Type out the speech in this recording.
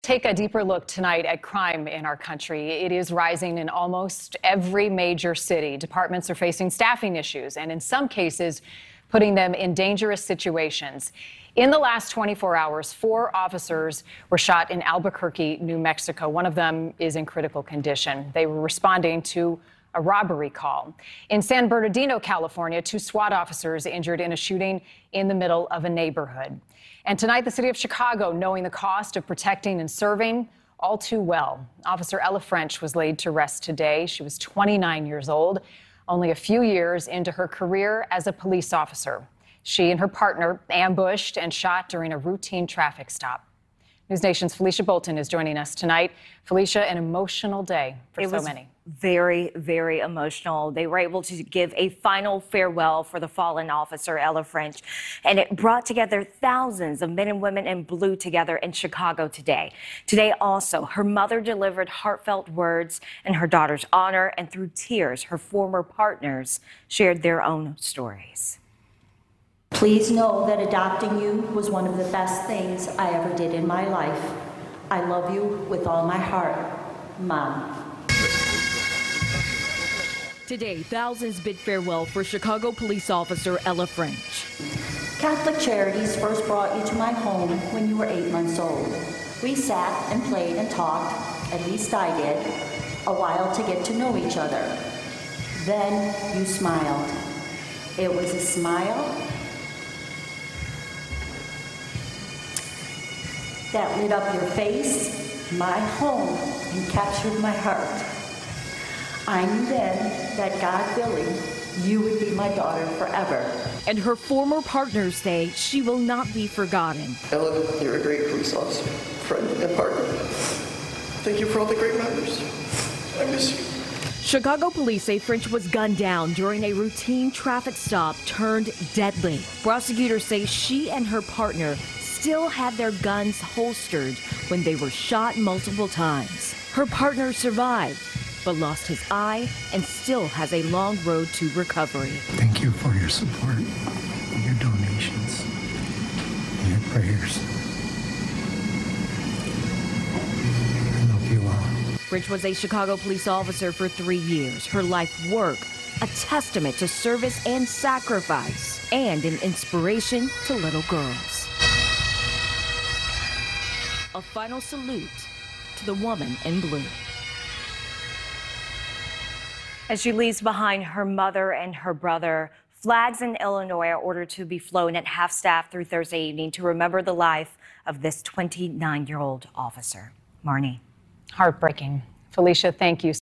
Take a deeper look tonight at crime in our country. It is rising in almost every major city. Departments are facing staffing issues and in some cases putting them in dangerous situations. In the last 24 hours, 4 officers were shot in Albuquerque, New Mexico. One of them is in critical condition. They were responding to a robbery call. In San Bernardino, California, 2 SWAT officers injured in a shooting in the middle of a neighborhood. And tonight, the city of Chicago, knowing the cost of protecting and serving all too well. Officer Ella French was laid to rest today. She was 29 years old, only a few years into her career as a police officer. She and her partner ambushed and shot during a routine traffic stop. News Nation's Felicia Bolton is joining us tonight. Felicia, an emotional day for so many. Very, very emotional. They were able to give a final farewell for the fallen officer, Ella French, and it brought together thousands of men and women in blue together in Chicago today. Today also, her mother delivered heartfelt words in her daughter's honor, and through tears, her former partners shared their own stories. Please know that adopting you was one of the best things I ever did in my life. I love you with all my heart, Mom. Today, thousands bid farewell for Chicago police officer Ella French. Catholic Charities first brought you to my home when you were 8 months old. We sat and played and talked, at least I did, a while to get to know each other. Then you smiled. It was a smile that lit up your face, my home, and captured my heart. I knew then that, God willing, you would be my daughter forever. And her former partners say she will not be forgotten. Ella, you're a great police officer, friend, and partner. Thank you for all the great memories. I miss you. Chicago police say French was gunned down during a routine traffic stop turned deadly. Prosecutors say she and her partner still had their guns holstered when they were shot multiple times. Her partner survived, but lost his eye and still has a long road to recovery. Thank you for your support, your donations, and your prayers. I love you all. French was a Chicago police officer for 3 years. Her life work, a testament to service and sacrifice, and an inspiration to little girls. A final salute to the woman in blue. As she leaves behind her mother and her brother, flags in Illinois are ordered to be flown at half-staff through Thursday evening to remember the life of this 29-year-old officer. Marnie. Heartbreaking. Felicia, thank you.